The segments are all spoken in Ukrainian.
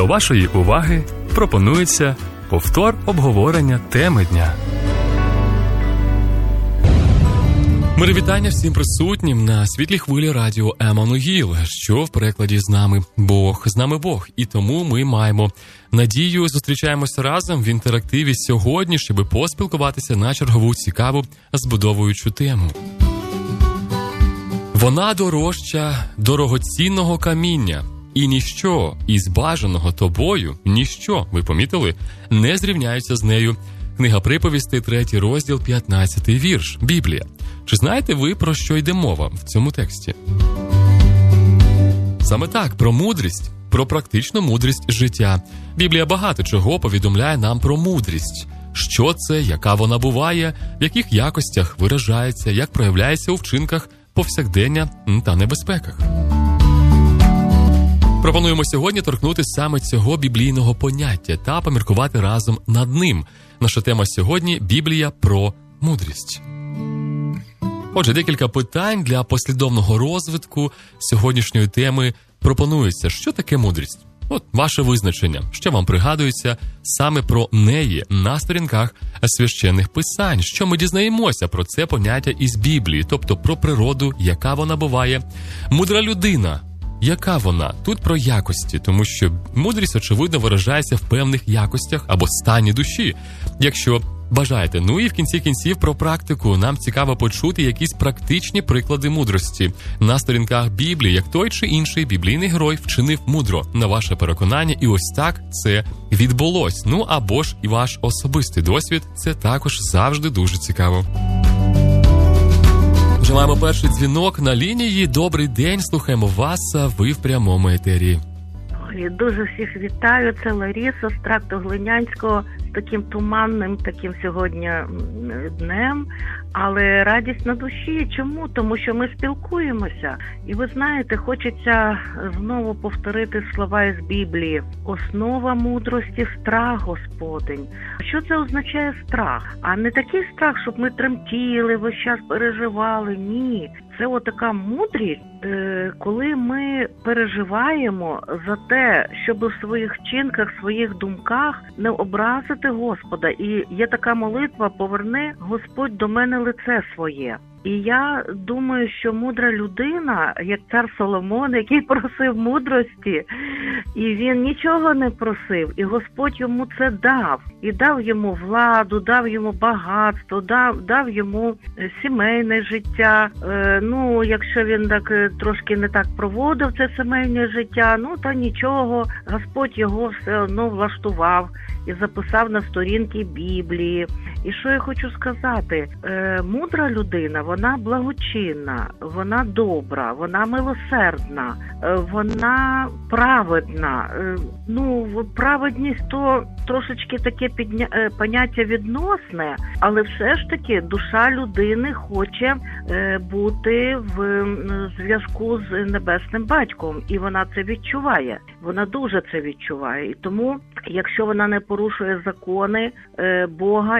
До вашої уваги пропонується повтор обговорення теми дня. Мири вітання всім присутнім на світлій хвилі радіо Еммануїл, що в перекладі «З нами Бог». З нами Бог. І тому ми маємо надію, зустрічаємося разом в інтерактиві сьогодні, щоб поспілкуватися на чергову цікаву збудовуючу тему. Вона дорожча дорогоцінного каміння, і ніщо із бажаного тобою, ніщо, ви помітили, не зрівняються з нею. Книга Приповістей, 3 розділ, 15 вірш, Біблія. Чи знаєте ви, про що йде мова в цьому тексті? Саме так, про мудрість, про практичну мудрість життя. Біблія багато чого повідомляє нам про мудрість. Що це, яка вона буває, в яких якостях виражається, як проявляється у вчинках повсякдення та небезпеках. Пропонуємо сьогодні торкнутися саме цього біблійного поняття та поміркувати разом над ним. Наша тема сьогодні – Біблія про мудрість. Отже, декілька питань для послідовного розвитку сьогоднішньої теми пропонується. Що таке мудрість? От ваше визначення. Що вам пригадується саме про неї на сторінках священних писань? Що ми дізнаємося про це поняття із Біблії, тобто про природу, яка вона буває? Мудра людина. Яка вона? Тут про якості, тому що мудрість, очевидно, виражається в певних якостях або стані душі. Якщо бажаєте. Ну і в кінці кінців про практику. Нам цікаво почути якісь практичні приклади мудрості на сторінках Біблії, як той чи інший біблійний герой вчинив мудро, на ваше переконання, і ось так це відбулось. Ну або ж і ваш особистий досвід, це також завжди дуже цікаво. Вже маємо перший дзвінок на лінії. Добрий день, слухаємо вас, ви в прямому етері. Дуже всіх вітаю, це Лариса з тракту Глинянського, з таким туманним, таким сьогодні днем, але радість на душі. Чому? Тому що ми спілкуємося. І ви знаєте, хочеться знову повторити слова із Біблії. Основа мудрості – страх Господень. Що це означає страх? А не такий страх, щоб ми тремтіли, весь час переживали. Ні. Це отака мудрість, коли ми переживаємо за те, щоб у своїх вчинках, своїх думках не образити Господа. І є така молитва: «Поверни, Господь, до мене лице своє». І я думаю, що мудра людина, як цар Соломон, який просив мудрості, і він нічого не просив, і Господь йому це дав. І дав йому владу, дав йому багатство, дав йому сімейне життя. Ну, якщо він так трошки не так проводив це сімейне життя, ну, та нічого, Господь його все одно влаштував і записав на сторінки Біблії. І що я хочу сказати? Мудра людина, вона благочинна, вона добра, вона милосердна, вона праведна. Ну, праведність – то трошечки таке поняття відносне, але все ж таки душа людини хоче бути в зв'язку з Небесним Батьком, і вона це відчуває. Вона дуже це відчуває. І тому, якщо вона не порушує закони Бога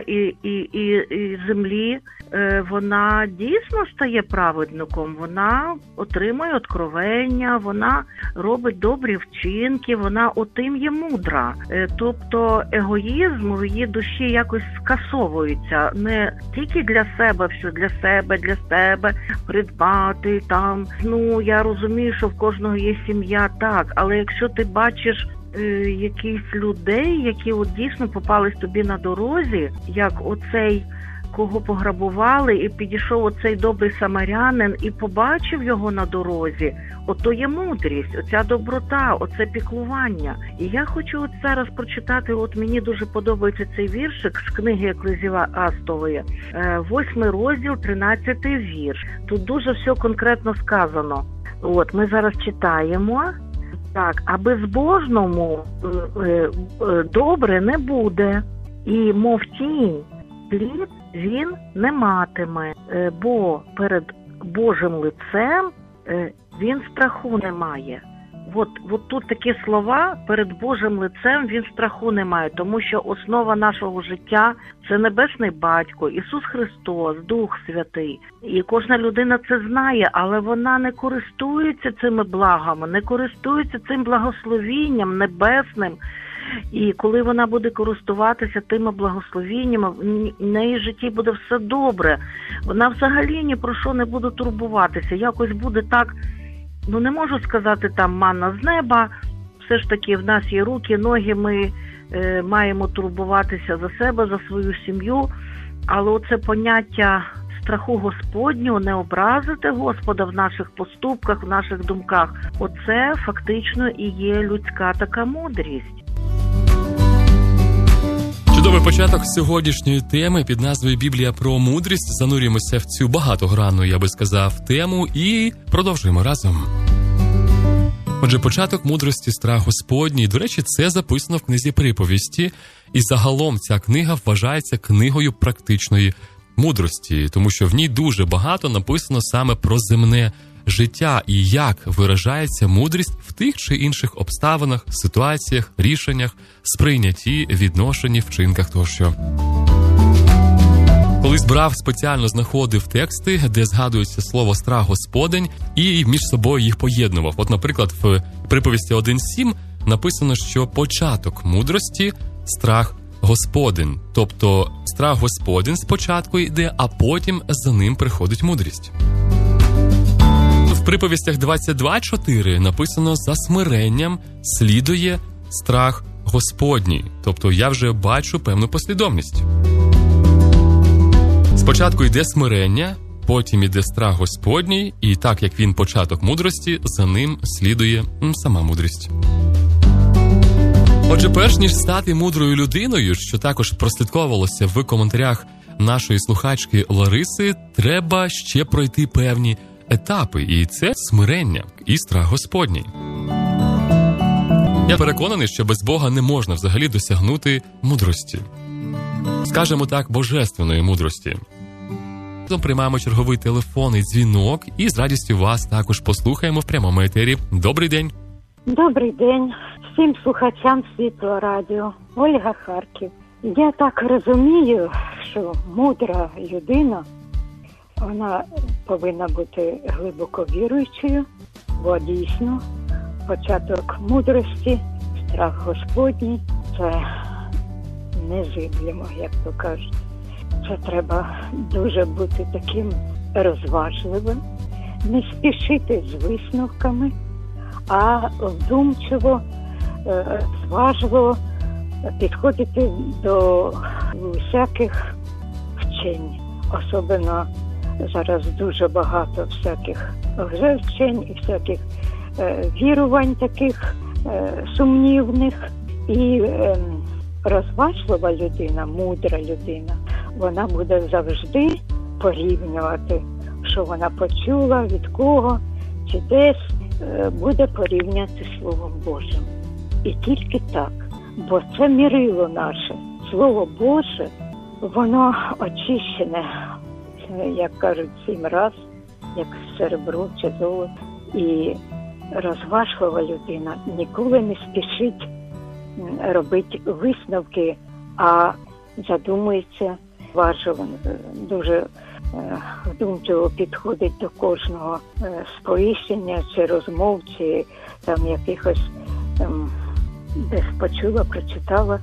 і землі, вона дійсно стає праведником, вона отримує откровення, вона робить добрі вчинки, вона отим є мудра. Тобто егоїзм в її душі якось скасовується. Не тільки для себе, все для себе, придбати там. Ну, я розумію, що в кожного є сім'я, так, але якщо ти бачиш якихось людей, які от дійсно попались тобі на дорозі, як оцей, кого пограбували, і підійшов оцей добрий самарянин і побачив його на дорозі, ото є мудрість, оця доброта, оце піклування. І я хочу от зараз прочитати, от мені дуже подобається цей віршик з книги Еклезіастової, 8 розділ, 13 вірш. Тут дуже все конкретно сказано. От, ми зараз читаємо. Так, а безбожному добре не буде, і мов тінь плід він не матиме, бо перед Божим лицем він страху не має. от тут такі слова перед Божим лицем, він страху не має, тому що основа нашого життя – це Небесний Батько, Ісус Христос, Дух Святий. І кожна людина це знає, але вона не користується цими благами, не користується цим благословінням небесним. І коли вона буде користуватися тими благословіннями, в неї в житті буде все добре. Вона взагалі ні про що не буде турбуватися. Якось буде так, не можу сказати там манна з неба. Все ж таки в нас є руки, ноги, ми маємо турбуватися за себе, за свою сім'ю. Але оце поняття страху Господнього, не образити Господа в наших поступках, в наших думках, оце фактично і є людська така мудрість. Чудовий початок сьогоднішньої теми під назвою «Біблія про мудрість». Занурюємося в цю багатогранну, я би сказав, тему і продовжуємо разом. Отже, початок мудрості – страх Господній. До речі, це записано в книзі «Приповісті». І загалом ця книга вважається книгою практичної мудрості, тому що в ній дуже багато написано саме про земне життя і як виражається мудрість в тих чи інших обставинах, ситуаціях, рішеннях, сприйнятті, відношенні, вчинках тощо. Колись брав, спеціально знаходив тексти, де згадується слово «страх Господень» і між собою їх поєднував. От, наприклад, в приповісті 1.7 написано, що початок мудрості – страх Господень. Тобто страх Господень спочатку йде, а потім за ним приходить мудрість. В приповістях 22.4 написано «За смиренням слідує страх Господній». Тобто я вже бачу певну послідовність. Спочатку йде смирення, потім йде страх Господній, і так як він початок мудрості, за ним слідує сама мудрість. Отже, перш ніж стати мудрою людиною, що також прослідковувалося в коментарях нашої слухачки Лариси, треба ще пройти певні етапи, і це смирення і страх Господній. Я переконаний, що без Бога не можна взагалі досягнути мудрості. Скажемо так, божественної мудрості. Приймаємо черговий телефонний дзвінок і з радістю вас також послухаємо в прямому етері. Добрий день. Добрий день всім слухачам Світлого радіо. Ольга, Харків. Я так розумію, що мудра людина, вона повинна бути глибоко віруючою, бо дійсно початок мудрості, страх Господній – це незиблемо, як то кажуть. Це треба дуже бути таким розважливим, не спішити з висновками, а вдумчиво, зважливо підходити до всяких вчень. Особливо зараз дуже багато всяких лжевчень і всяких вірувань таких сумнівних. І розважлива людина, мудра людина, вона буде завжди порівнювати, що вона почула, від кого, чи десь, буде порівняти Словом Божим. І тільки так, бо це мірило наше. Слово Боже, воно очищене, як кажуть, 7 раз, як серебро чи золото. І розважлива людина ніколи не спішить робити висновки, а задумується, важливо, дуже вдумчиво підходить до кожного сповіщення чи розмов, чи там якихось десь почула, прочитала.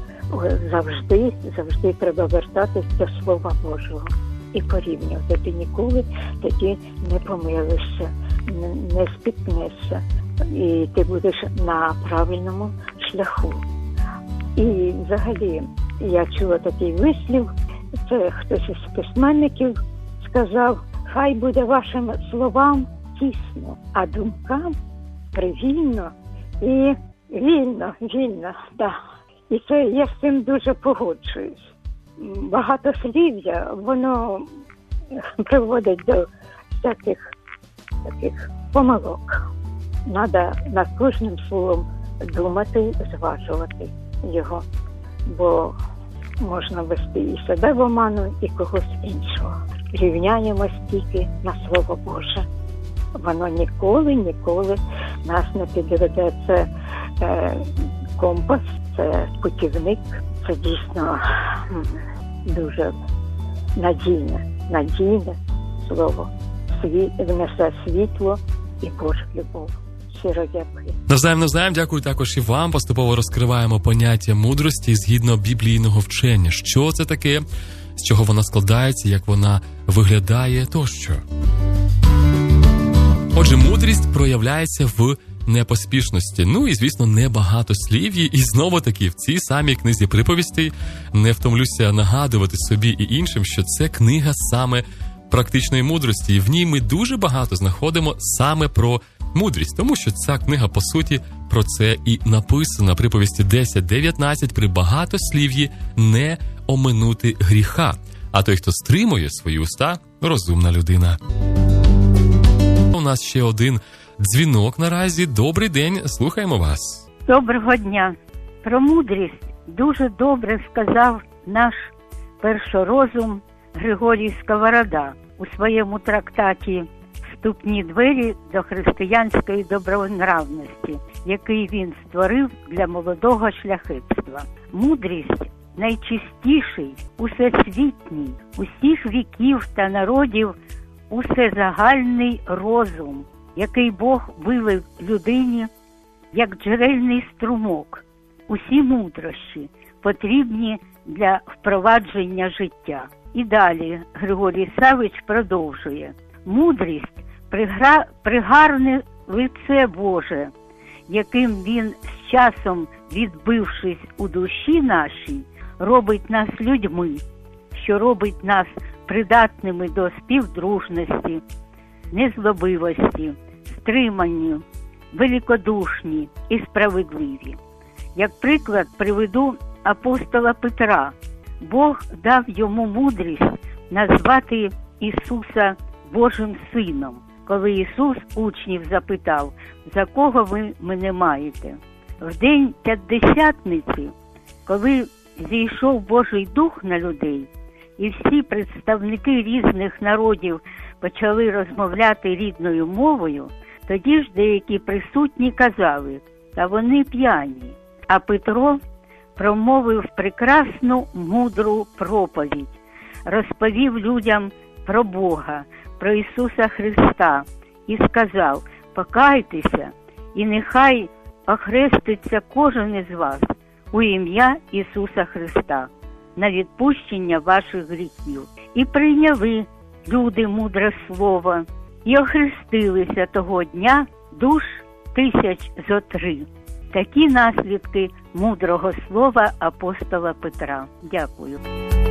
Завжди треба вертатись до Слова Божого і порівнювати. Ти ніколи тоді не помилишся, не спіткнешся, і ти будеш на правильному шляху. І взагалі я чула такий вислів, це хтось із письменників сказав: хай буде вашим словам тісно, а думкам привільно і вільно, да. І це я з цим дуже погоджуюсь. Багатослів'я, воно приводить до всяких таких помилок. Надо над кожним словом думати, зважувати його, бо можна вести і себе в оману, і когось іншого. Рівняємось тільки на Слово Боже. Воно ніколи нас не підведе. Це компас, це путівник, це дійсно дуже надійне слово. Внесе світло і Божу любов. Щиро дякую. Навзаєм, дякую також і вам. Поступово розкриваємо поняття мудрості згідно біблійного вчення. Що це таке, з чого вона складається, як вона виглядає тощо. Отже, мудрість проявляється в непоспішності. Ну і, звісно, небагатослів'ї. І знову-таки в цій самій книзі приповістей не втомлюся нагадувати собі і іншим, що це книга саме практичної мудрості. І в ній ми дуже багато знаходимо саме про мудрість. Тому що ця книга, по суті, про це і написана. Приповісті 10:19: при багатослів'ї не оминути гріха. А той, хто стримує свої уста, розумна людина. У нас ще один дзвінок наразі. Добрий день, слухаємо вас. Доброго дня. Про мудрість дуже добре сказав наш першорозум Григорій Сковорода у своєму трактаті «Вступні двері до християнської добронравності», який він створив для молодого шляхетства. Мудрість – найчистіший, усесвітній, усіх віків та народів усезагальний розум, який Бог вилив людині як джерельний струмок. Усі мудрощі потрібні для впровадження життя. І далі Григорій Савич продовжує. Мудрість – пригарне лице Боже, яким він з часом, відбившись у душі нашій, робить нас людьми, що робить нас придатними до співдружності, незлобивості, стриманні, великодушні і справедливі. Як приклад приведу апостола Петра. Бог дав йому мудрість назвати Ісуса Божим Сином, коли Ісус учнів запитав: «За кого ви мене маєте?» В день П'ятдесятниці, коли зійшов Божий Дух на людей, і всі представники різних народів почали розмовляти рідною мовою, тоді ж деякі присутні казали: «Та вони п'яні». А Петро промовив прекрасну мудру проповідь, розповів людям про Бога, про Ісуса Христа і сказав: «Покайтеся, і нехай охреститься кожен із вас у ім'я Ісуса Христа на відпущення ваших гріхів». І прийняли люди мудре слово, і охрестилися того дня душ 1003. Такі наслідки мудрого слова апостола Петра. Дякую.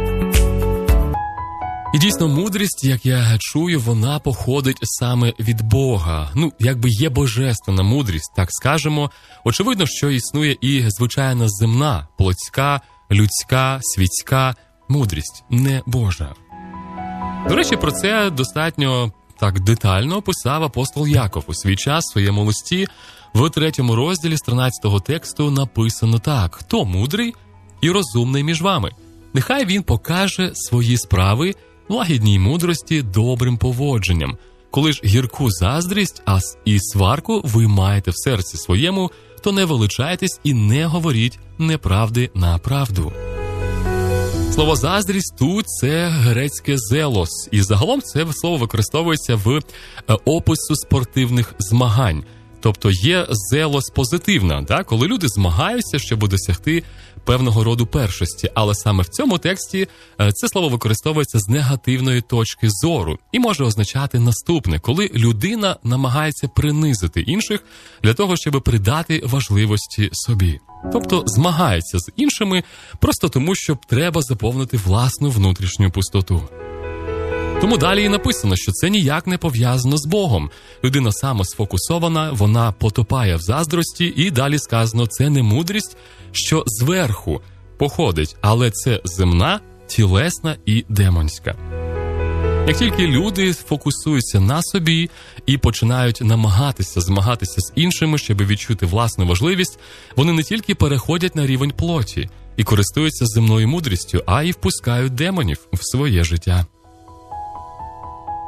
І дійсно, мудрість, як я чую, вона походить саме від Бога. Ну, якби є божественна мудрість, так скажемо. Очевидно, що існує і звичайна земна, плотська, людська, світська мудрість, не Божа. До речі, про це достатньо так детально описав апостол Яков у свій час в своєму листі. В 3 розділі з 13 тексту написано так: «Хто мудрий і розумний між вами? Нехай він покаже свої справи в лагідній мудрості добрим поводженням. Коли ж гірку заздрість, і сварку ви маєте в серці своєму, то не величайтесь і не говоріть неправди на правду». Слово «заздрість» тут – це грецьке «зелос», і загалом це слово використовується в опису спортивних змагань. Тобто є зелос позитивна, коли люди змагаються, щоб досягти певного роду першості. Але саме в цьому тексті це слово використовується з негативної точки зору і може означати наступне: коли людина намагається принизити інших для того, щоб придати важливості собі. Тобто змагається з іншими просто тому, що треба заповнити власну внутрішню пустоту. Тому далі і написано, що це ніяк не пов'язано з Богом. Людина самосфокусована, вона потопає в заздрості, і далі сказано, це не мудрість, що зверху походить, але це земна, тілесна і демонська. Як тільки люди фокусуються на собі і починають намагатися змагатися з іншими, щоб відчути власну важливість, вони не тільки переходять на рівень плоті і користуються земною мудрістю, а й впускають демонів в своє життя.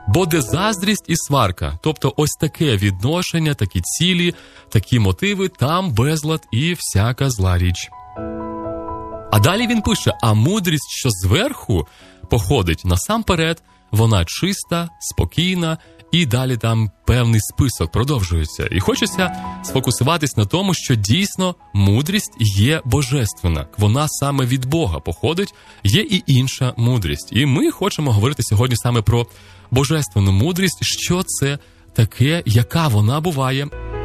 Бо де заздрість і сварка, тобто ось таке відношення, такі цілі, такі мотиви, там безлад і всяка зла річ. А далі він пише, а мудрість, що зверху походить насамперед, вона чиста, спокійна, і далі там певний список продовжується. І хочеться сфокусуватись на тому, що дійсно мудрість є божественна. Вона саме від Бога походить, є і інша мудрість. І ми хочемо говорити сьогодні саме про божественну мудрість, що це таке, яка вона буває.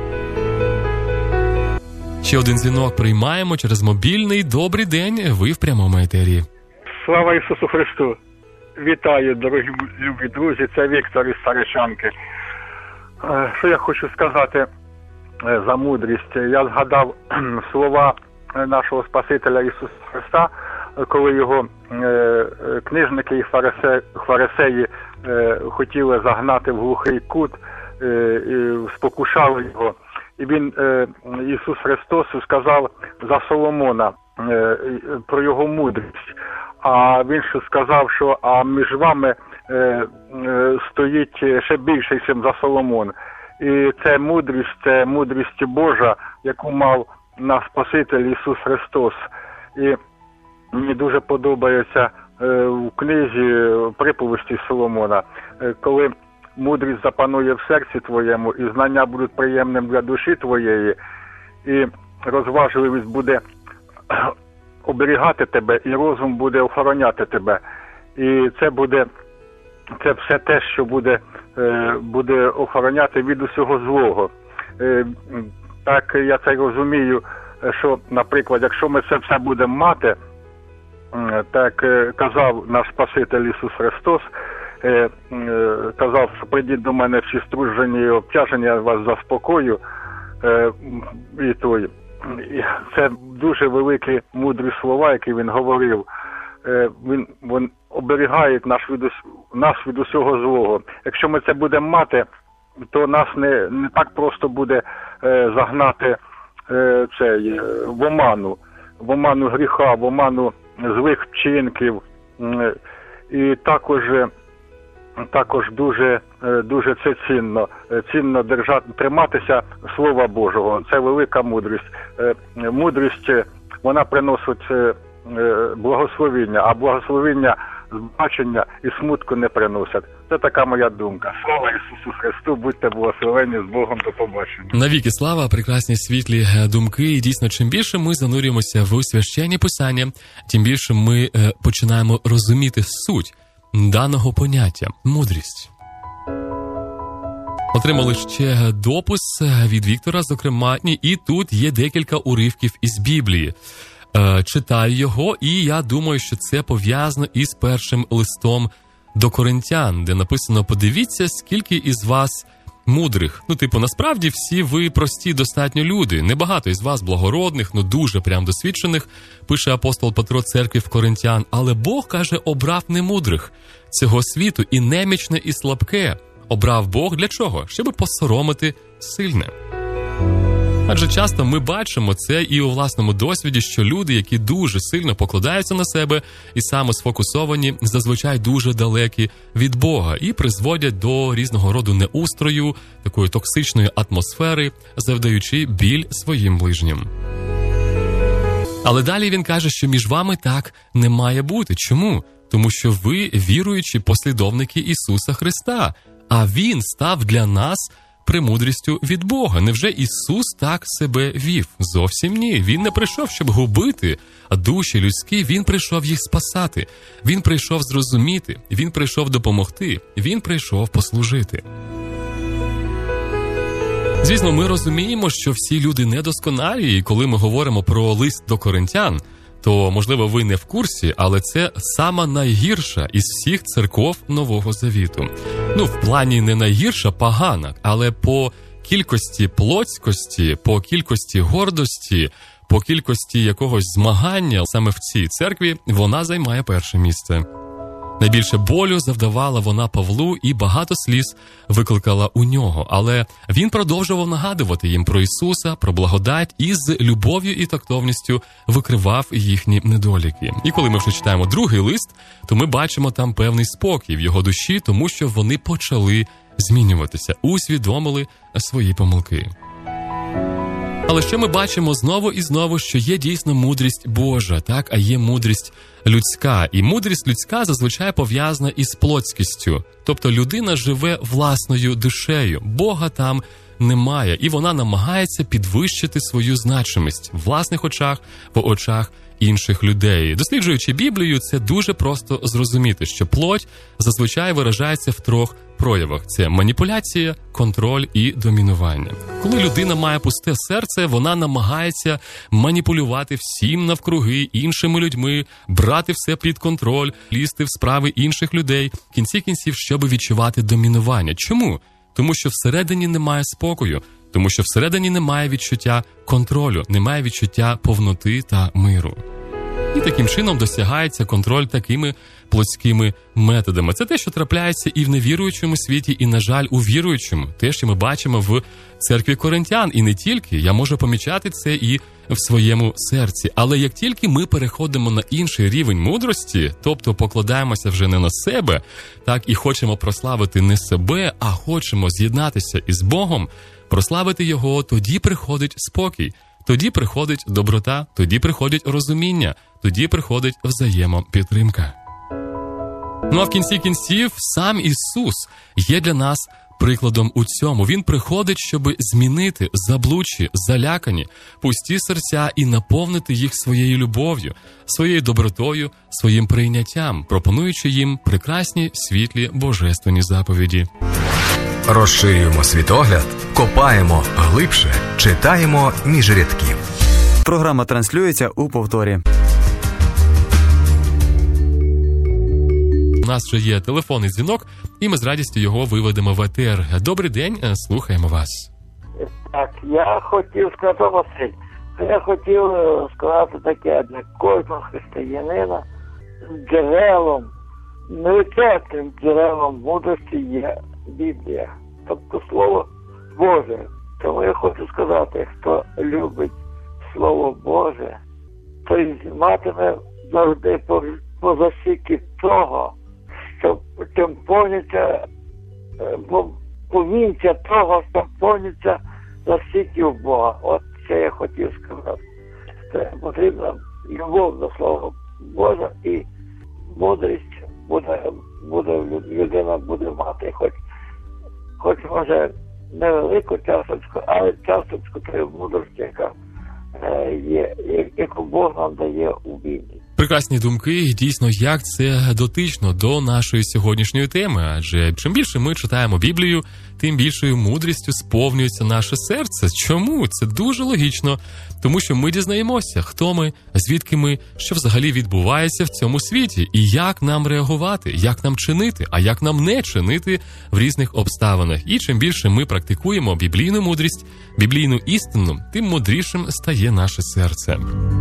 Ще один дзвінок приймаємо через мобільний. Добрий день, ви в прямому етері. Слава Ісусу Христу! Вітаю, дорогі любі друзі, це Віктор із Старичанки. Що я хочу сказати за мудрість? Я згадав слова нашого Спасителя Ісуса Христа, коли його книжники і фарисеї хотіли загнати в глухий кут, і спокушали його. І він, Ісус Христос, сказав за Соломона, про його мудрість. А він ще сказав, що а між вами стоїть ще більший, ніж за Соломон. І це мудрість Божа, яку мав наш Спаситель Ісус Христос. І мені дуже подобається в книзі приповісті Соломона, коли мудрість запанує в серці твоєму, і знання будуть приємним для душі твоєї, і розважливість буде оберігати тебе, і розум буде охороняти тебе. І це все те, що буде охороняти від усього злого. Так я це розумію, що, наприклад, якщо ми це все будемо мати, так казав наш Спаситель Ісус Христос, казав, що прийдіть до мене всі струджені і обтяжені, я вас заспокою. Це дуже великі мудрі слова, які він говорив. Він оберігає нас від усього злого. Якщо ми це будемо мати, то нас не так просто буде загнати в оману гріха, в оману злих вчинків. І також дуже це цінно триматися Слова Божого. Це велика мудрість. Мудрість, вона приносить благословіння, а благословіння збагачення і смутку не приносять. Це така моя думка. Слава Ісусу Христу, будьте благословені, з Богом, до побачення. Навіки слава, прекрасні світлі думки. І дійсно, чим більше ми занурюємося в священні писання, тим більше ми починаємо розуміти суть даного поняття – мудрість. Отримали ще допис від Віктора, зокрема, і тут є декілька уривків із Біблії. Читаю його, і я думаю, що це пов'язано із першим листом до Коринтян, де написано: «Подивіться, скільки із вас мудрих». Насправді всі ви прості достатньо люди. Небагато із вас благородних, дуже прям досвідчених, пише апостол Петро церкві в Коринтян. Але Бог, каже, обрав немудрих цього світу, і немічне, і слабке. Обрав Бог для чого? Щоб посоромити сильне. Адже часто ми бачимо це і у власному досвіді, що люди, які дуже сильно покладаються на себе і самосфокусовані, зазвичай дуже далекі від Бога і призводять до різного роду неустрою, такої токсичної атмосфери, завдаючи біль своїм ближнім. Але далі він каже, що між вами так не має бути. Чому? Тому що ви віруючі послідовники Ісуса Христа, а Він став для нас премудрістю від Бога. Невже Ісус так себе вів? Зовсім ні. Він не прийшов, щоб губити душі людські, Він прийшов їх спасати. Він прийшов зрозуміти, Він прийшов допомогти, Він прийшов послужити. Звісно, ми розуміємо, що всі люди недосконалі, і коли ми говоримо про лист до Коринтян, то, можливо, ви не в курсі, але це сама найгірша із всіх церков Нового Завіту. В плані не найгірша, погана, але по кількості плотськості, по кількості гордості, по кількості якогось змагання саме в цій церкві вона займає перше місце. Найбільше болю завдавала вона Павлу і багато сліз викликала у нього. Але він продовжував нагадувати їм про Ісуса, про благодать і з любов'ю і тактовністю викривав їхні недоліки. І коли ми вже читаємо другий лист, то ми бачимо там певний спокій в його душі, тому що вони почали змінюватися, усвідомили свої помилки. Але ще ми бачимо знову і знову, що є дійсно мудрість Божа, так, а є мудрість людська. І мудрість людська зазвичай пов'язана із плотськістю. Тобто людина живе власною душею, Бога там немає, і вона намагається підвищити свою значимість в власних очах, в очах інших людей. Досліджуючи Біблію, це дуже просто зрозуміти, що плоть зазвичай виражається в трьох проявах. Це маніпуляція, контроль і домінування. Коли людина має пусте серце, вона намагається маніпулювати всім навкруги, іншими людьми, брати все під контроль, лізти в справи інших людей, в кінці кінців, щоб відчувати домінування. Чому? Тому що всередині немає спокою, тому що всередині немає відчуття контролю, немає відчуття повноти та миру. І таким чином досягається контроль такими плотськими методами. Це те, що трапляється і в невіруючому світі, і, на жаль, у віруючому. Те, що ми бачимо в церкві коринтян. І не тільки. Я можу помічати це і в своєму серці. Але як тільки ми переходимо на інший рівень мудрості, тобто покладаємося вже не на себе, так, і хочемо прославити не себе, а хочемо з'єднатися із Богом, прославити Його, тоді приходить спокій. Тоді приходить доброта, тоді приходить розуміння, тоді приходить взаємопідтримка. Ну а в кінці кінців сам Ісус є для нас прикладом у цьому. Він приходить, щоб змінити заблудші, залякані, пусті серця і наповнити їх своєю любов'ю, своєю добротою, своїм прийняттям, пропонуючи їм прекрасні, світлі, божественні заповіді. Розширюємо світогляд, копаємо глибше, читаємо між рядків. Програма транслюється у повторі. У нас вже є телефонний дзвінок, і ми з радістю його виведемо в етер. Добрий день, слухаємо вас. Так, я хотів сказати, Василь, я хотів сказати таке, для кожного християнина джерелом, невичерпним джерелом мудрості є Біблія, тобто Слово Боже. Тому я хочу сказати, хто любить Слово Боже, той матиме завжди по засіки того, що темпоніться, повінця того, що темпоніться засіків Бога. От що я хотів сказати. Це потрібна любов до Слова Божа і мудрість людина буде мати, хоч може невелику часточку, але часточку тієї мудрості, яка є, яку Бог нам дає у Біблії. Прекрасні думки, і дійсно, як це дотично до нашої сьогоднішньої теми, адже чим більше ми читаємо Біблію, тим більшою мудрістю сповнюється наше серце. Чому? Це дуже логічно, тому що ми дізнаємося, хто ми, звідки ми, що взагалі відбувається в цьому світі, і як нам реагувати, як нам чинити, а як нам не чинити в різних обставинах. І чим більше ми практикуємо біблійну мудрість, біблійну істину, тим мудрішим стає наше серце.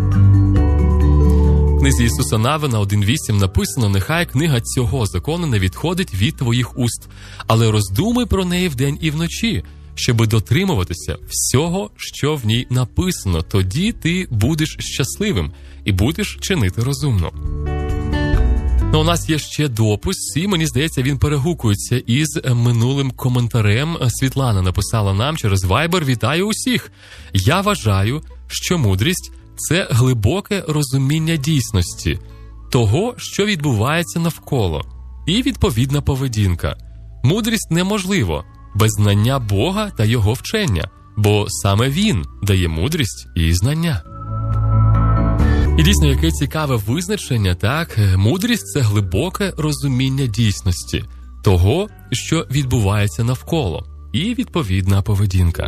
В книзі Ісуса Навина 1.8 написано: «Нехай книга цього закону не відходить від твоїх уст, але роздумуй про неї вдень і вночі, щоби дотримуватися всього, що в ній написано. Тоді ти будеш щасливим і будеш чинити розумно». Ну, у нас є ще допис, і мені здається, він перегукується із минулим коментарем. Світлана написала нам через Viber: «Вітаю усіх! Я вважаю, що мудрість – це глибоке розуміння дійсності, того, що відбувається навколо, і відповідна поведінка. Мудрість неможливо без знання Бога та Його вчення, бо саме Він дає мудрість і знання». І дійсно, яке цікаве визначення, так? Мудрість – це глибоке розуміння дійсності, того, що відбувається навколо, і відповідна поведінка.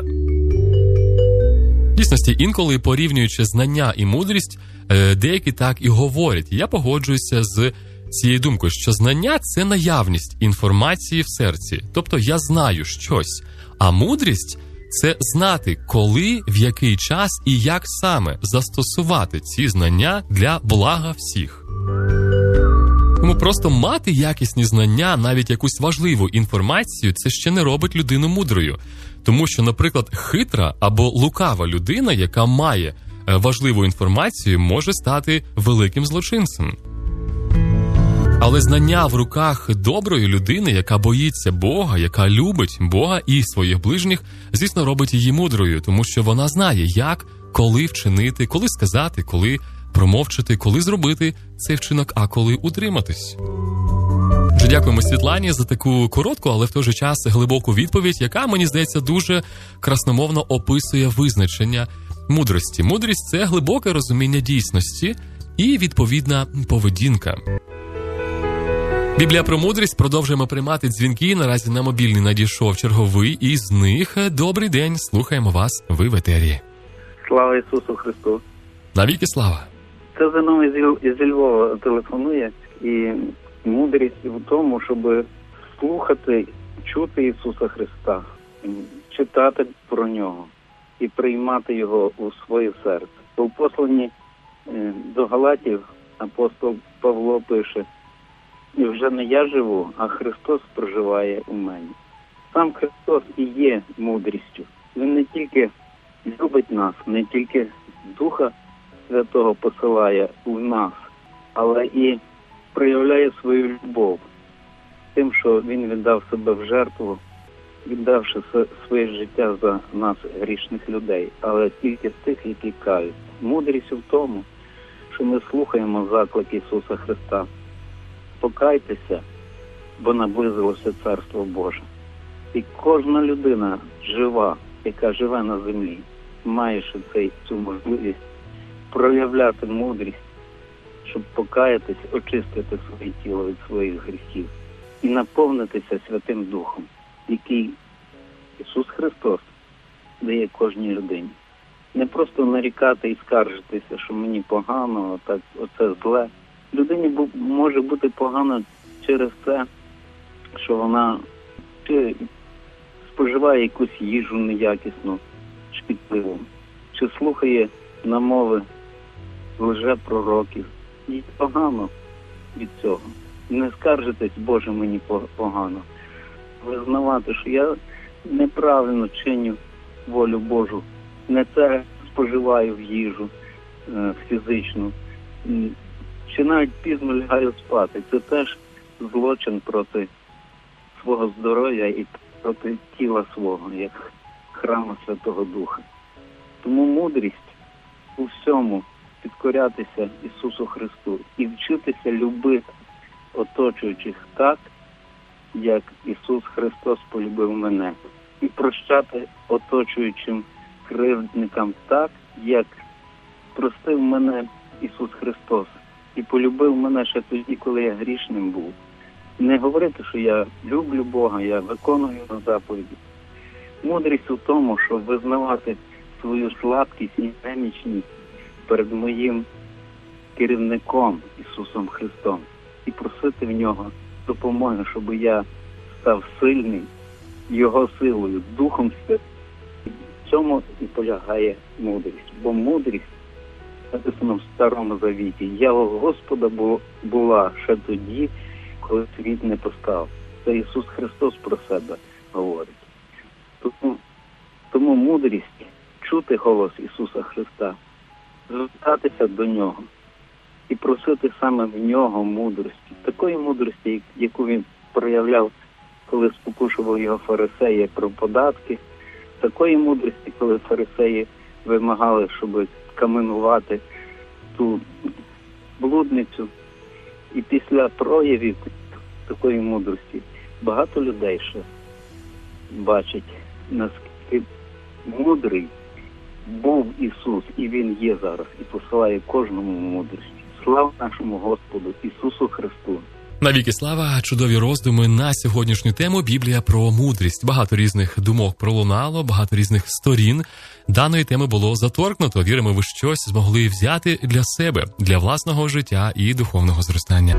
В дійсності, інколи порівнюючи знання і мудрість, деякі так і говорять. Я погоджуюся з цією думкою, що знання – це наявність інформації в серці. Тобто я знаю щось, а мудрість – це знати, коли, в який час і як саме застосувати ці знання для блага всіх. Тому просто мати якісні знання, навіть якусь важливу інформацію, це ще не робить людину мудрою. Тому що, наприклад, хитра або лукава людина, яка має важливу інформацію, може стати великим злочинцем. Але знання в руках доброї людини, яка боїться Бога, яка любить Бога і своїх ближніх, звісно, робить її мудрою, тому що вона знає, як, коли вчинити, коли сказати, коли промовчати, коли зробити цей вчинок, а коли утриматись. Отже, дякуємо Світлані за таку коротку, але в той же час глибоку відповідь, яка, мені здається, дуже красномовно описує визначення мудрості. Мудрість – це глибоке розуміння дійсності і відповідна поведінка. Біблія про мудрість. Продовжуємо приймати дзвінки. Наразі на мобільний надійшов черговий із них. Добрий день, слухаємо вас, ви в етері. Слава Ісусу Христу. Навіки слава. Це Зиновій зі Львова телефонує. І мудрість в тому, щоб слухати, чути Ісуса Христа, читати про Нього і приймати Його у своє серце. У посланні до Галатів апостол Павло пише: «І вже не я живу, а Христос проживає у мені». Сам Христос і є мудрістю. Він не тільки любить нас, не тільки Духа Святого посилає у нас, але і проявляє свою любов тим, що Він віддав себе в жертву, віддавши своє життя за нас, грішних людей, але тільки тих, які каються. Мудрість в тому, що ми слухаємо заклик Ісуса Христа: покайтеся, бо наблизилося Царство Боже. І кожна людина жива, яка живе на землі, має ще цю можливість проявляти мудрість, щоб покаятись, очистити своє тіло від своїх гріхів і наповнитися Святим Духом, який Ісус Христос дає кожній людині. Не просто нарікати і скаржитися, що мені погано, так, оце зле. Людині може бути погано через те, що вона чи споживає якусь їжу неякісну, шкідливу, чи слухає намови лжепророків. Їй погано від цього. Не скаржитись: Боже, мені погано. Визнавати, що я неправильно чиню волю Божу, не це споживаю в їжу фізичну, чи навіть пізно лягаю спати. Це теж злочин проти свого здоров'я і проти тіла свого, як храму Святого Духа. Тому мудрість у всьому підкорятися Ісусу Христу і вчитися любити оточуючих так, як Ісус Христос полюбив мене, і прощати оточуючим кривдникам так, як простив мене Ісус Христос і полюбив мене ще тоді, коли я грішним був. Не говорити, що я люблю Бога, я виконую Його заповіді. Мудрість у тому, щоб визнавати свою слабкість і немічність перед моїм керівником Ісусом Христом і просити в Нього допомоги, щоб я став сильний Його силою, Духом Святим. В цьому і полягає мудрість. Бо мудрість, написано в Старому Завіті, ява Господа була ще тоді, коли світ не постав. Це Ісус Христос про себе говорить. Тому мудрість – чути голос Ісуса Христа, звертатися до Нього і просити саме в Нього мудрості. Такої мудрості, яку Він проявляв, коли спокушував його фарисеї про податки, такої мудрості, коли фарисеї вимагали, щоб каменувати ту блудницю. І після проявів такої мудрості багато людей ще бачать, наскільки мудрий був Ісус, і Він є зараз, і посилає кожному мудрості. Слава нашому Господу Ісусу Христу! Навіки слава, чудові роздуми на сьогоднішню тему «Біблія про мудрість». Багато різних думок пролунало, багато різних сторін даної теми було заторкнуто. Віримо, ви щось змогли взяти для себе, для власного життя і духовного зростання.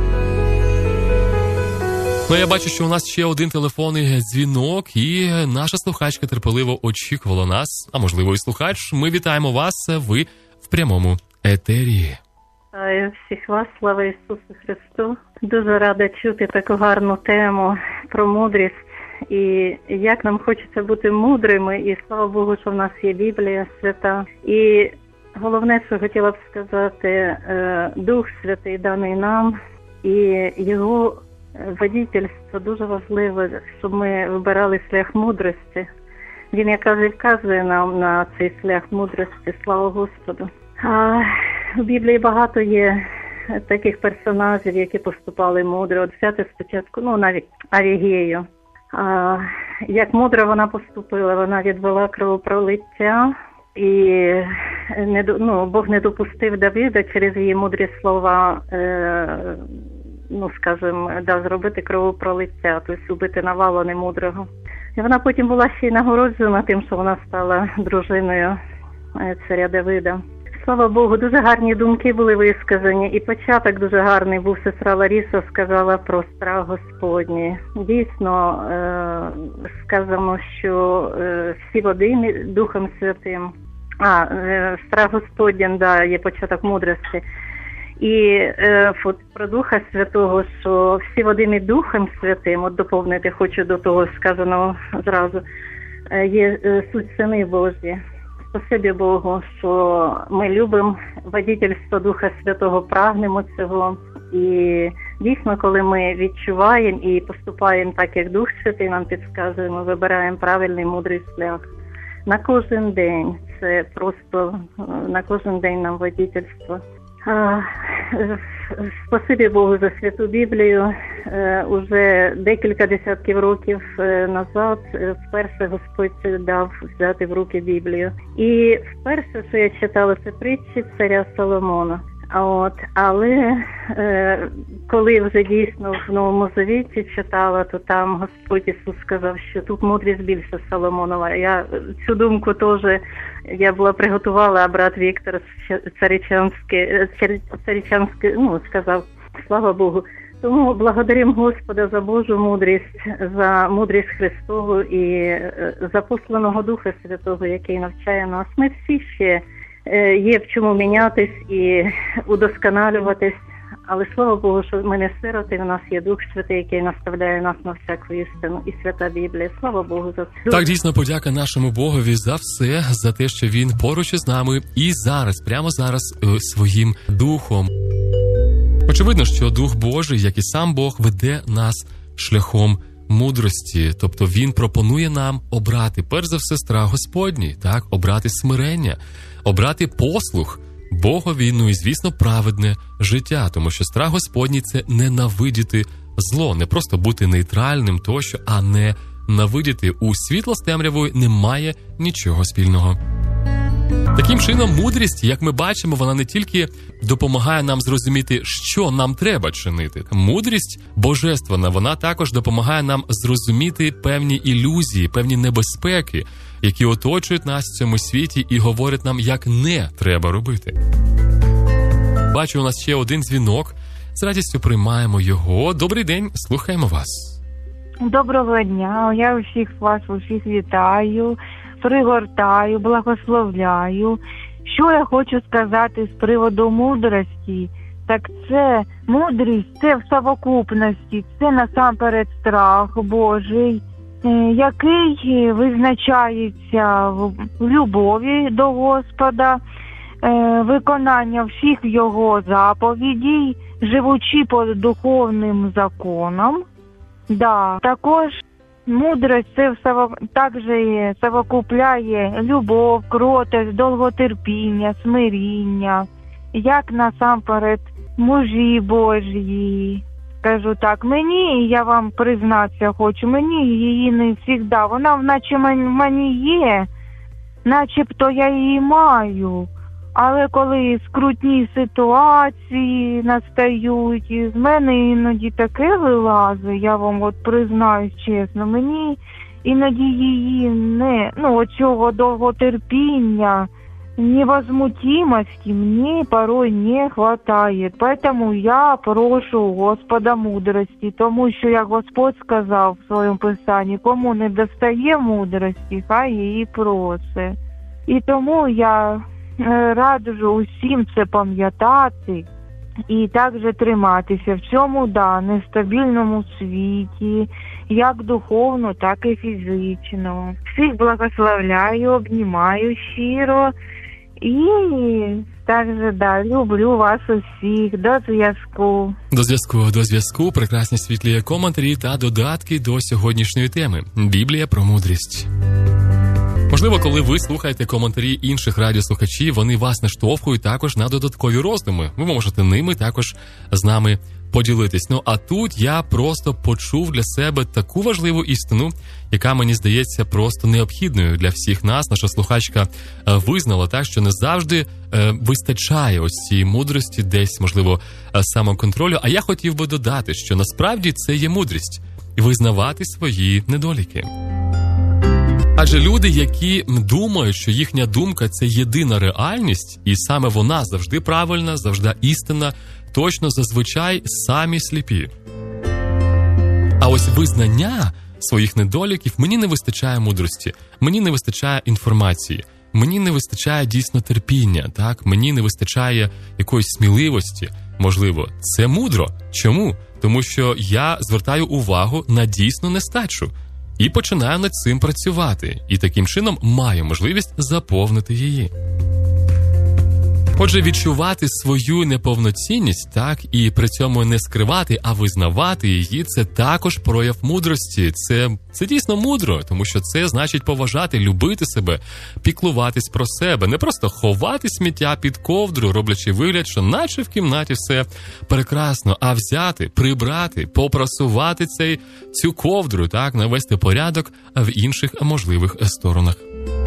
Ну, я бачу, що у нас ще один телефонний дзвінок, і наша слухачка терпеливо очікувала нас, а можливо і слухач. Ми вітаємо вас, ви в прямому етері. Вітаю всіх вас, слава Ісусу Христу. Дуже рада чути таку гарну тему про мудрість. І як нам хочеться бути мудрими, і слава Богу, що в нас є Біблія свята. І головне, що хотіла б сказати, Дух Святий даний нам, і Його водительство дуже важливо, щоб ми вибирали шлях мудрості. Він якраз і вказує нам на цей шлях мудрості, слава Господу. У Біблії багато є таких персонажів, які поступали мудро. От взяти спочатку, навіть Авігею. Як мудро вона поступила, вона відвела кровопролиття, і Бог не допустив Давида через її мудрі слова, дав зробити кровопролиття, тобто убити Навала немудрого. І вона потім була ще й нагороджена тим, що вона стала дружиною царя Давида. Слава Богу, дуже гарні думки були висказані, і початок дуже гарний був. Сестра Лариса сказала про страх Господній. Дійсно, сказано, що всі водимі Духом Святим. Страх Господній, є початок мудрості. І про Духа Святого, що всі водимі Духом Святим, доповнити хочу до того сказаного зразу, є суть сини Божі. Спасибі Богу, що ми любимо водительство Духа Святого, прагнемо цього. І дійсно, коли ми відчуваємо і поступаємо так, як Дух Святий нам підказує, ми вибираємо правильний, мудрий шлях. На кожен день, це просто на кожен день нам водительство. Спасибі Богу за Святу Біблію. Уже декілька десятків років назад вперше Господь дав взяти в руки Біблію. І вперше, що я читала, це притчі царя Соломона. Але коли вже дійсно в Новому Завіті читала, то там Господь Ісус сказав, що тут мудрість більше Соломонова. Я цю думку теж була приготувала, а брат Віктор Царичанський сказав, слава Богу. Тому благодаримо Господа за Божу мудрість, за мудрість Христову і за посланого Духа Святого, який навчає нас. Ми всі ще є в чому мінятись і удосконалюватись, але слава Богу, що ми не сироти, у нас є Дух Святий, який наставляє нас на всяку істину, і Свята Біблія. Слава Богу за це. Так, дійсно, подяка нашому Богові за все, за те, що Він поруч із нами і зараз, прямо зараз, своїм Духом. Очевидно, що Дух Божий, як і сам Бог, веде нас шляхом мудрості, тобто Він пропонує нам обрати, перш за все, страх Господній, так, обрати смирення, обрати послух Богові, і, звісно, праведне життя, тому що страх Господній – це ненавидіти зло, не просто бути нейтральним тощо, а не навидіти. У світло з темрявою немає нічого спільного. Таким чином, мудрість, як ми бачимо, вона не тільки допомагає нам зрозуміти, що нам треба чинити. Мудрість божественна, вона також допомагає нам зрозуміти певні ілюзії, певні небезпеки, які оточують нас в цьому світі і говорять нам, як не треба робити. Бачу, у нас ще один дзвінок. З радістю приймаємо його. Добрий день, слухаємо вас. Доброго дня, я вас усіх вітаю, пригортаю, благословляю. Що я хочу сказати з приводу мудрості, так це мудрість, це в совокупності, це насамперед страх Божий, який визначається в любові до Господа, виконання всіх Його заповідей, живучи по духовним законам. Також мудрость це також совокупляє любов, кротость, довготерпіння, смиріння, як насамперед мужі Божі. Скажу так, мені, я вам признатися хочу, мені її не завжди, вона наче в мені є, начебто я її маю. Але коли скрутні ситуації настають, з мене іноді таке вилазить, я вам признаюсь чесно, мені іноді її цього довготерпіння, невозмутимости мне порой не хватает. Поэтому я прошу у Господа мудрості, тому що, як Господь сказав в своєму Писанні, кому не достає мудрості, хай її просить. І тому я раджу усім це пам'ятати, і так же триматися в цьому нестабільному світі, як духовно, так і фізично. Всіх благословляю, обнімаю щиро і також люблю вас усіх. До зв'язку. До зв'язку. Прекрасні світлі коментарі та додатки до сьогоднішньої теми. Біблія про мудрість. Можливо, коли ви слухаєте коментарі інших радіослухачів, вони вас наштовхують також на додаткові роздуми. Ви можете ними також з нами поділитись. А тут я просто почув для себе таку важливу істину, яка, мені здається, просто необхідною для всіх нас. Наша слухачка визнала так, що не завжди вистачає ось цієї мудрості, десь, можливо, самоконтролю. А я хотів би додати, що насправді це є мудрість – визнавати свої недоліки. Адже люди, які думають, що їхня думка – це єдина реальність, і саме вона завжди правильна, завжди істинна, точно зазвичай самі сліпі. А ось визнання своїх недоліків – мені не вистачає мудрості, мені не вистачає інформації, мені не вистачає дійсно терпіння, так? Мені не вистачає якоїсь сміливості, можливо. Це мудро. Чому? Тому що я звертаю увагу на дійсну нестачу. І починаю над цим працювати. І таким чином маю можливість заповнити її. Отже, відчувати свою неповноцінність, так, і при цьому не скривати, а визнавати її, це також прояв мудрості. Це дійсно мудро, тому що це значить поважати, любити себе, піклуватись про себе. Не просто ховати сміття під ковдру, роблячи вигляд, що наче в кімнаті все прекрасно, а взяти, прибрати, попрасувати цю ковдру, так, навести порядок в інших можливих сторонах.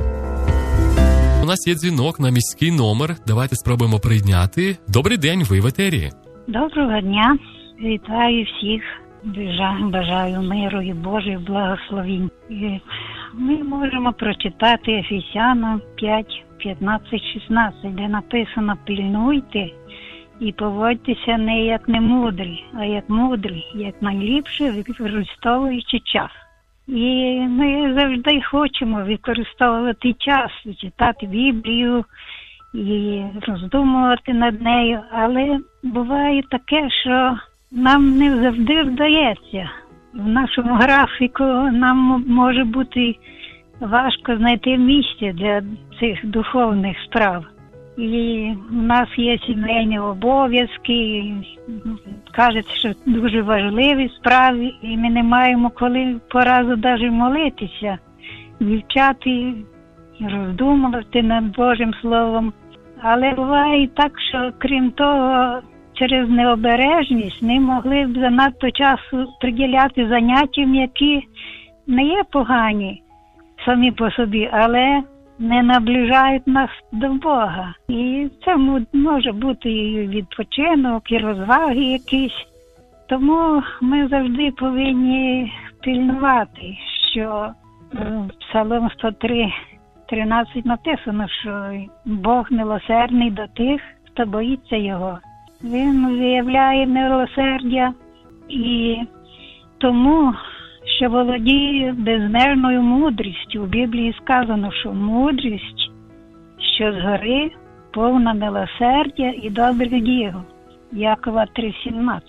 У нас є дзвінок на міський номер. Давайте спробуємо прийняти. Добрий день, ви в етері. Доброго дня. Вітаю всіх. Бажаю миру і Божих благословінь. Ми можемо прочитати Ефесянам 5, 15, 16, де написано: «Пильнуйте і поводьтеся не як немудрі, а як мудрі, як найліпше, використовуючи час». І ми завжди хочемо використовувати час, читати Біблію і роздумувати над нею, але буває таке, що нам не завжди вдається. В нашому графіку нам може бути важко знайти місце для цих духовних справ. І в нас є сімейні обов'язки, кажуть, що дуже важливі справи, і ми не маємо коли по разу навіть молитися, вивчати, роздумувати над Божим Словом. Але буває і так, що крім того, через необережність ми могли б занадто часу приділяти заняттям, які не є погані самі по собі, але не наближають нас до Бога. І це може бути і відпочинок, і розваги якісь. Тому ми завжди повинні пильнувати, що в Псалом 103, 13 написано, що Бог милосердний до тих, хто боїться Його. Він виявляє милосердя і тому, що володіє безмежною мудрістю. У Біблії сказано, що мудрість, що згори, повна милосердя і добрих діл. Якова 3:17.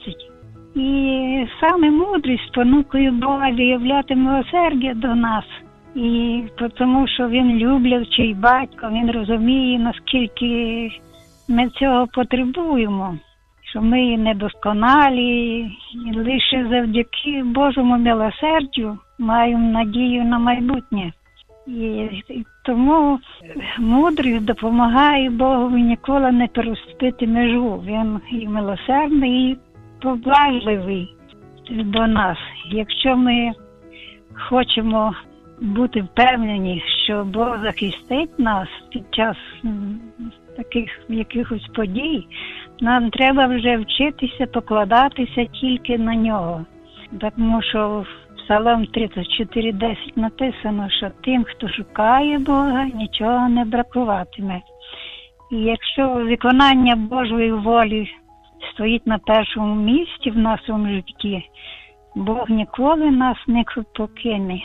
І саме мудрість спонукує Бога виявляти милосердя до нас. І тому, що він люблячий батько, він розуміє, наскільки ми цього потребуємо. Що ми недосконалі, і лише завдяки Божому милосердю маємо надію на майбутнє. І тому мудрість допомагає Богу ніколи не переступити межу. Він і милосердний, і поблажливий до нас. Якщо ми хочемо бути впевнені, що Бог захистить нас під час таких якихось подій, нам треба вже вчитися покладатися тільки на нього. Тому що в Псалом 34:10 написано, що тим, хто шукає Бога, нічого не бракуватиме. І якщо виконання Божої волі стоїть на першому місці в нашому житті, Бог ніколи нас не покине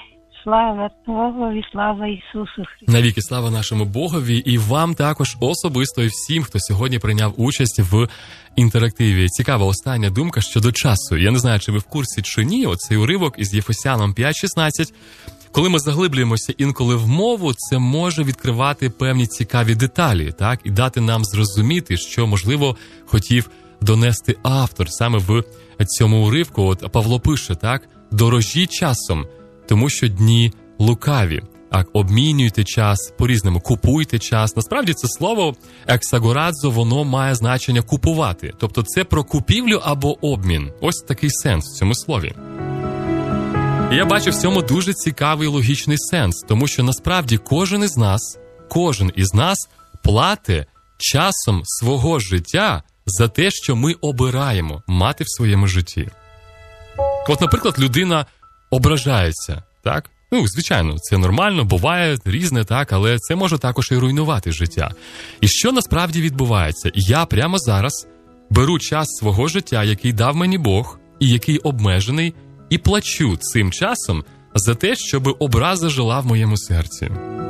слава Богові, слава Ісусу Христу. Навіки слава нашому Богові і вам також особисто і всім, хто сьогодні прийняв участь в інтерактиві. Цікава остання думка щодо часу. Я не знаю, чи ви в курсі чи ні, оцей уривок із Єфесянам 5:16. Коли ми заглиблюємося інколи в мову, це може відкривати певні цікаві деталі, так, і дати нам зрозуміти, що, можливо, хотів донести автор саме в цьому уривку. От Павло пише, так, дорожіть часом, тому що дні лукаві. Обмінюйте час по-різному, купуйте час. Насправді це слово «ексагорадзо», воно має значення «купувати». Тобто це про купівлю або обмін. Ось такий сенс в цьому слові. І я бачу в цьому дуже цікавий логічний сенс, тому що насправді кожен із нас платить часом свого життя за те, що ми обираємо мати в своєму житті. От, наприклад, людина ображається, так? Звичайно, це нормально, буває різне, так, але це може також і руйнувати життя. І що насправді відбувається? Я прямо зараз беру час свого життя, який дав мені Бог, і який обмежений, і плачу цим часом за те, щоб образа жила в моєму серці.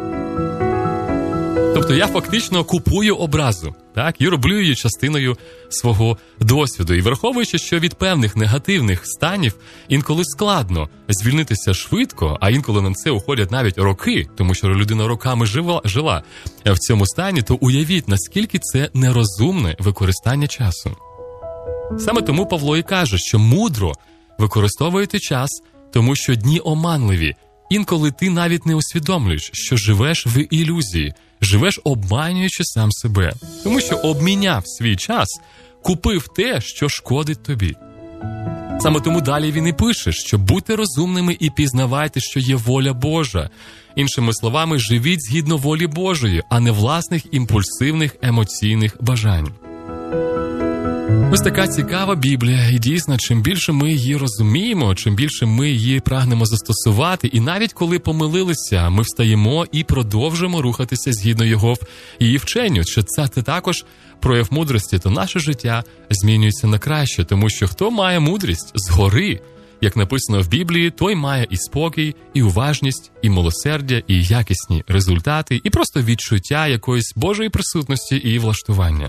Тобто я фактично купую образу, так, і роблю її частиною свого досвіду. І враховуючи, що від певних негативних станів інколи складно звільнитися швидко, а інколи на це уходять навіть роки, тому що людина роками жила в цьому стані, то уявіть, наскільки це нерозумне використання часу. Саме тому Павло і каже, що мудро використовуйте час, тому що дні оманливі. Інколи ти навіть не усвідомлюєш, що живеш в ілюзії, живеш обманюючи сам себе. Тому що обміняв свій час, купив те, що шкодить тобі. Саме тому далі він і пише, що будьте розумними і пізнавайте, що є воля Божа. Іншими словами, живіть згідно волі Божої, а не власних імпульсивних емоційних бажань. Ось така цікава Біблія, і дійсно, чим більше ми її розуміємо, чим більше ми її прагнемо застосувати, і навіть коли помилилися, ми встаємо і продовжуємо рухатися згідно її вченню, що це також прояв мудрості, то наше життя змінюється на краще, тому що хто має мудрість згори, як написано в Біблії, той має і спокій, і уважність, і милосердя, і якісні результати, і просто відчуття якоїсь Божої присутності і влаштування.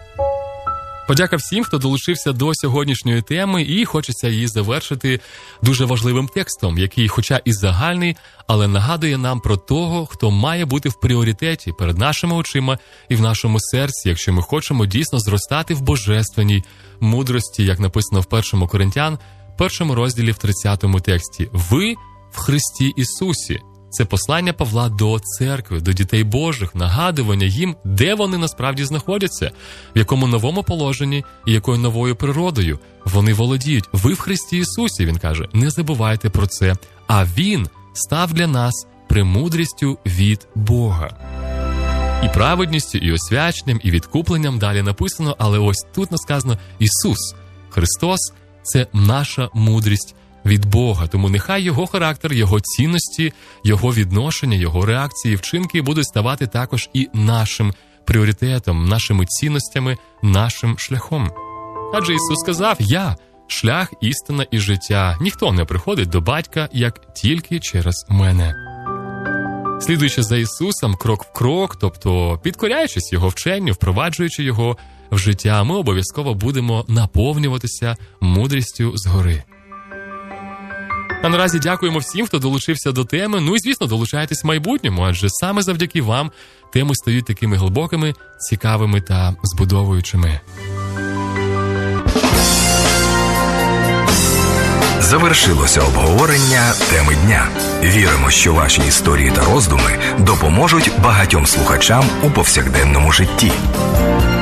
Подяка всім, хто долучився до сьогоднішньої теми, і хочеться її завершити дуже важливим текстом, який хоча і загальний, але нагадує нам про того, хто має бути в пріоритеті перед нашими очима і в нашому серці, якщо ми хочемо дійсно зростати в божественній мудрості, як написано в 1 Коринтян, 1 розділі в 30 тексті. Ви в Христі Ісусі. Це послання Павла до церкви, до дітей Божих, нагадування їм, де вони насправді знаходяться, в якому новому положенні і якою новою природою вони володіють. Ви в Христі Ісусі, він каже, не забувайте про це. А Він став для нас премудрістю від Бога. І праведністю, і освяченням, і відкупленням далі написано, але ось тут сказано Ісус, Христос – це наша мудрість від Бога. Тому нехай Його характер, Його цінності, Його відношення, Його реакції, вчинки будуть ставати також і нашим пріоритетом, нашими цінностями, нашим шляхом. Адже Ісус сказав, «Я – шлях, істина і життя. Ніхто не приходить до Батька, як тільки через мене». Слідуючи за Ісусом крок в крок, тобто підкоряючись Його вченню, впроваджуючи Його в життя, ми обов'язково будемо наповнюватися мудрістю згори. А наразі дякуємо всім, хто долучився до теми. Ну і, звісно, долучайтесь в майбутньому, адже саме завдяки вам теми стають такими глибокими, цікавими та збудовуючими. Завершилося обговорення теми дня. Віримо, що ваші історії та роздуми допоможуть багатьом слухачам у повсякденному житті.